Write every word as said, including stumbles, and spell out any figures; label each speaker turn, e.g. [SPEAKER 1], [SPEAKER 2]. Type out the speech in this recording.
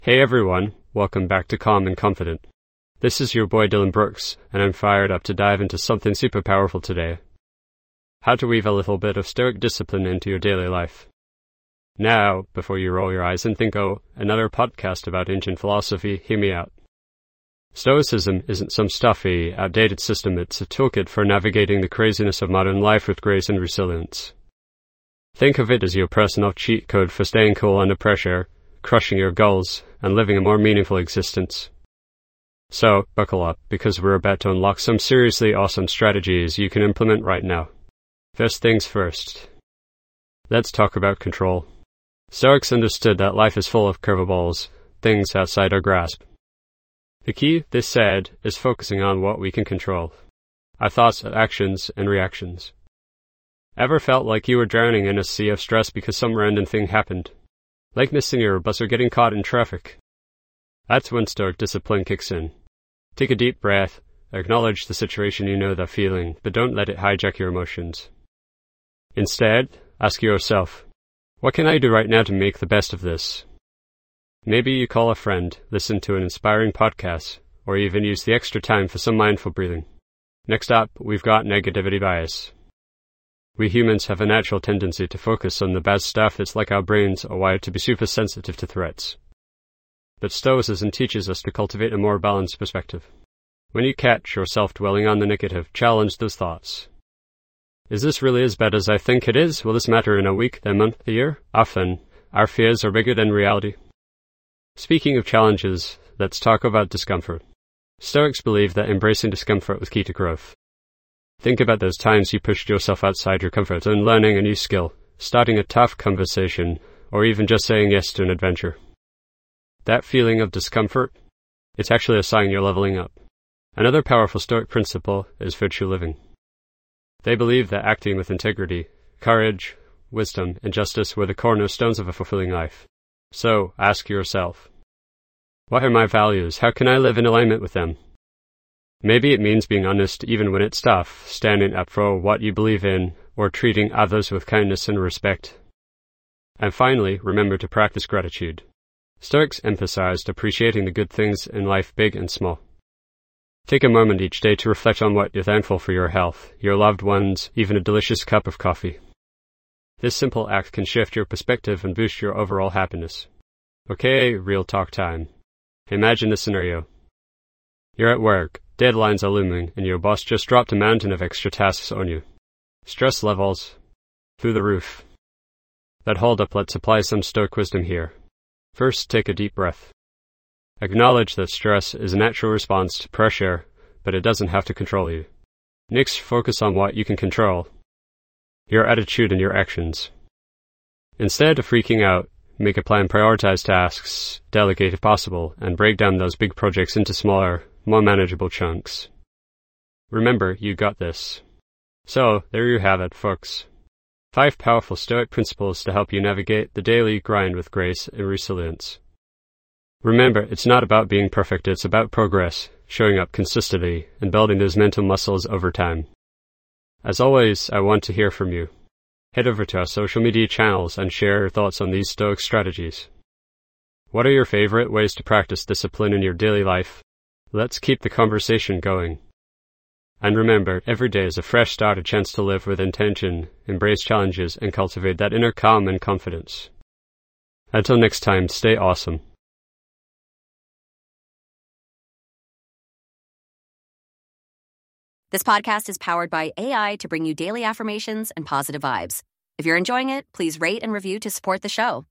[SPEAKER 1] Hey everyone, welcome back to Calm and Confident. This is your boy Dylan Brooks, and I'm fired up to dive into something super powerful today. How to weave a little bit of stoic discipline into your daily life. Now, before you roll your eyes and think, oh, another podcast about ancient philosophy, hear me out. Stoicism isn't some stuffy, outdated system, it's a toolkit for navigating the craziness of modern life with grace and resilience. Think of it as your personal cheat code for staying cool under pressure, crushing your goals, and living a more meaningful existence. So, buckle up, because we're about to unlock some seriously awesome strategies you can implement right now. First things first. Let's talk about control. Stoics understood that life is full of curveballs, things outside our grasp. The key, this said, is focusing on what we can control. Our thoughts, actions, and reactions. Ever felt like you were drowning in a sea of stress because some random thing happened? Like missing your bus or getting caught in traffic? That's when Stoic discipline kicks in. Take a deep breath, acknowledge the situation you know that feeling, but don't let it hijack your emotions. Instead, ask yourself, what can I do right now to make the best of this? Maybe you call a friend, listen to an inspiring podcast, or even use the extra time for some mindful breathing. Next up, we've got negativity bias. We humans have a natural tendency to focus on the bad stuff. It's like our brains are wired to be super sensitive to threats. But Stoicism teaches us to cultivate a more balanced perspective. When you catch yourself dwelling on the negative, challenge those thoughts. Is this really as bad as I think it is? Will this matter in a week, then month, a year? Often, our fears are bigger than reality. Speaking of challenges, let's talk about discomfort. Stoics believe that embracing discomfort was key to growth. Think about those times you pushed yourself outside your comfort zone, learning a new skill, starting a tough conversation, or even just saying yes to an adventure. That feeling of discomfort, it's actually a sign you're leveling up. Another powerful Stoic principle is virtue living. They believe that acting with integrity, courage, wisdom, and justice were the cornerstones of a fulfilling life. So, ask yourself, what are my values? How can I live in alignment with them? Maybe it means being honest even when it's tough, standing up for what you believe in, or treating others with kindness and respect. And finally, remember to practice gratitude. Stoics emphasized appreciating the good things in life, big and small. Take a moment each day to reflect on what you're thankful for: your health, your loved ones, even a delicious cup of coffee. This simple act can shift your perspective and boost your overall happiness. Okay, real talk time. Imagine this scenario. You're at work. Deadlines are looming, and your boss just dropped a mountain of extra tasks on you. Stress levels through the roof. But hold up, let's apply some Stoic wisdom here. First, take a deep breath. Acknowledge that stress is a natural response to pressure, but it doesn't have to control you. Next, focus on what you can control. Your attitude and your actions. Instead of freaking out, make a plan, prioritize tasks, delegate if possible, and break down those big projects into smaller, more manageable chunks. Remember, you got this. So, there you have it, folks. Five powerful Stoic principles to help you navigate the daily grind with grace and resilience. Remember, it's not about being perfect, it's about progress, showing up consistently, and building those mental muscles over time. As always, I want to hear from you. Head over to our social media channels and share your thoughts on these Stoic strategies. What are your favorite ways to practice discipline in your daily life? Let's keep the conversation going. And remember, every day is a fresh start, a chance to live with intention, embrace challenges, and cultivate that inner calm and confidence. Until next time, stay awesome.
[SPEAKER 2] This podcast is powered by A I to bring you daily affirmations and positive vibes. If you're enjoying it, please rate and review to support the show.